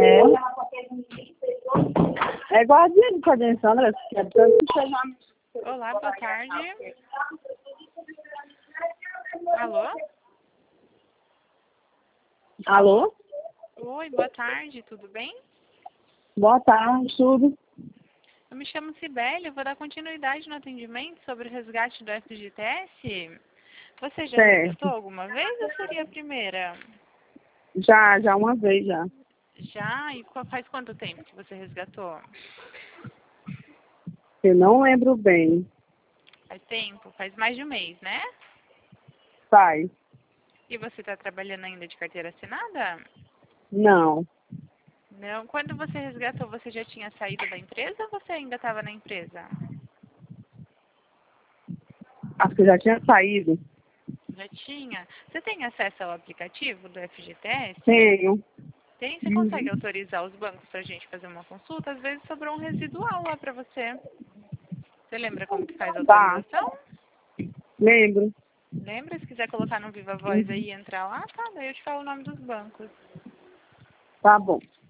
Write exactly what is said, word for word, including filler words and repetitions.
É. É igual a dia de coordenação, né? Que é tanto que seja... Olá, boa tarde. Alô? Alô? Oi, boa tarde, tudo bem? Boa tarde, tudo. Eu me chamo Cibele, eu vou dar continuidade no atendimento sobre o resgate do F G T S. Você já Certo. resgatou alguma vez ou seria a primeira? Já, já uma vez já. Já? E qu- faz quanto tempo que você resgatou? Eu não lembro bem. Faz tempo? Faz mais de um mês, né? Faz. E você está trabalhando ainda de carteira assinada? Não. Não. Quando você resgatou, você já tinha saído da empresa ou você ainda estava na empresa? Acho que eu já tinha saído. Já tinha. Você tem acesso ao aplicativo do F G T S? Tenho. Tem? Você consegue Uhum. autorizar os bancos para a gente fazer uma consulta? Às vezes sobrou um residual lá para você. Você lembra como que faz a Tá. autorização? Lembro. Lembra? Se quiser colocar no Viva Voz Uhum. aí e entrar lá, tá? Daí eu te falo o nome dos bancos. Tá bom.